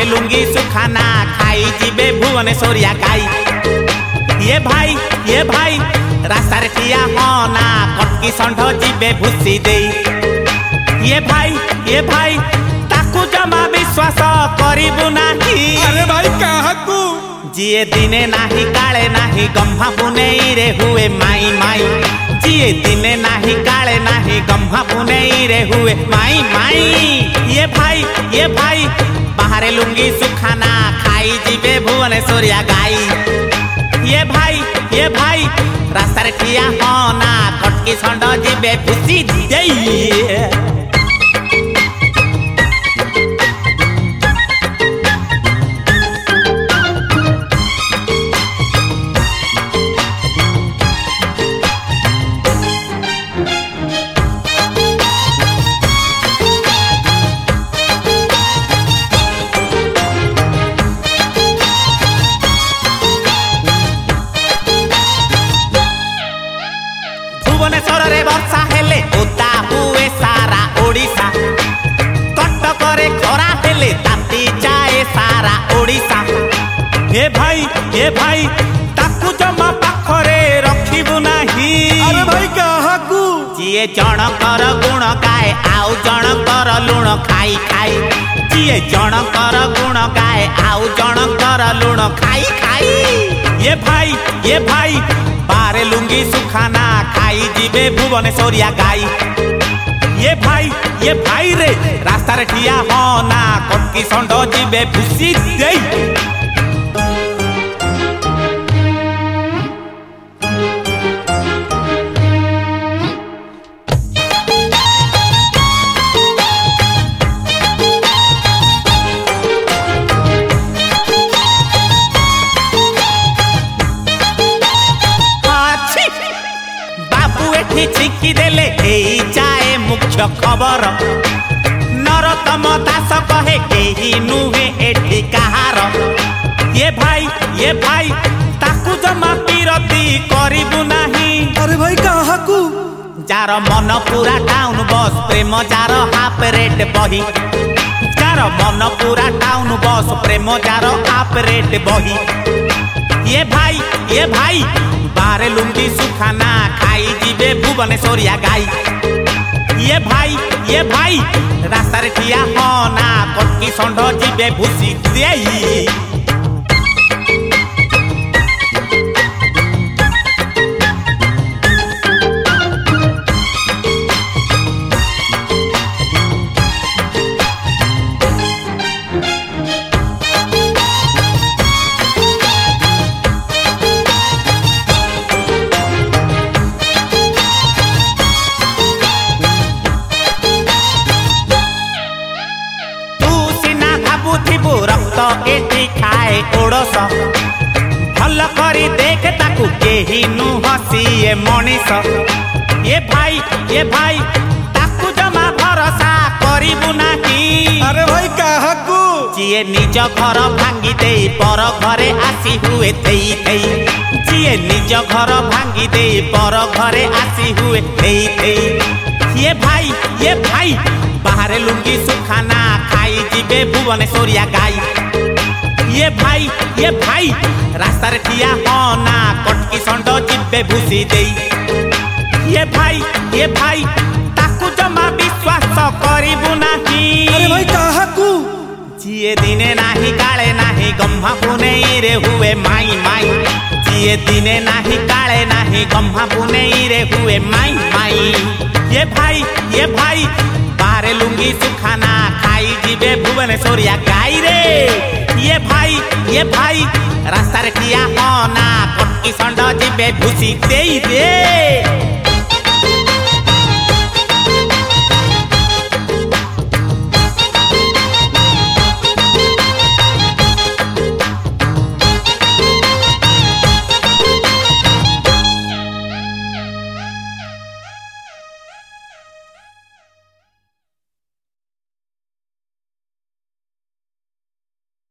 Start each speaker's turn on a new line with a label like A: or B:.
A: बाहरे लुंगी सुखाना खाई जीवे भुवनेश्वरिया गाई। ये भाई रास्ता रे ठिया होना कटकी षंढ जीवे भूसी देई। ये भाई ताकू जमा विश्वास करिबु नाही।
B: अरे भाई काहाकू
A: जिए दिने नाही काले नाही गम्हा पुनेई रे हुए माई माई। जिए दिने नाही काले नाही गम्हा पुनेई रे हुए माई माई। ये भाई बाहरे लुंगी सुखाना खाई जीवे भुवनेश्वरिया गाई। ये भाई रास्ता रे ठिया होना कटकी षंढ जीवे भूसी देई। भुवनेश्वर रे वर्षा हेले ओदा हुए सारा ओडिशा। कटक रे खरा हेले ताती जाए सारा ओडिशा। ये भाई ताकू जमा पाखरे रखिबु नाही।
B: अरे भाई काहाकू
A: जिए जनकर गुण गाए आउ जनकर लुण खाई खाई। जिए जनकर गुण गाए आउ जनकर लुण खाई खाई। ये भाई बारे लुंगी सुखाना खाई जीवे भुवनेश्वरिया गाई। ये भाई रे रास्ता रे ठिया होना कटकी षंढ जीवे भूसी देई। छिकी देले एई जाए मुख्य खबर। नरोत्तम दास कहे केही नुहे एठी कहार। ये भाई ताकू जमा पिरती करिबु नाही।
B: अरे भाई काहाकू
A: जार मन पूरा टाउन बस प्रेम जार हाफ रेट बही। जार मन पूरा टाउन बस प्रेम जार हाफ रेट बही। ये भाई बारे लुंगी सुखाना खाई जीवे भुवनेश्वरिया गाई। ये भाई रास्ता रे ठिया होना कटकी षंढ जीवे भूसी देई। रक्त एठी खाए ओडस भल करी देख ताकू केही नुहसिए मनीष। ये भाई ताकू जमा भरोसा करिबु नाही।
B: अरे भाई काहाकू
A: जिए निज घर भांगी देई पर घरे आसी हुए थेई थेई। जिए निज घर भांगी देई पर घरे आसी हुए थेई थेई। ये भाई बाहरे लुंगी सुखाना खाई जीवे भुवनेश्वरिया गाई। ये भाई रास्ता रे ठिया होना कटकी षंढ जीवे भूसी देई। ये भाई ताकू जमा विश्वास करिबु नाही।
B: अरे भाई काहाकू
A: जिए दिने नाही काले नाही गम्हा पुनेई रे हुए माई माई। जिए दिने नाही काले नाही गम्हा पुनेई रे हुए माई माई। ये भाई बारे लुंगी सुखाना खाई जीवे भुवनेश्वरिया गाई रे। ये भाई रास्ता रे ठिया होना कटकी षंढ जीवे भूसी देई रे।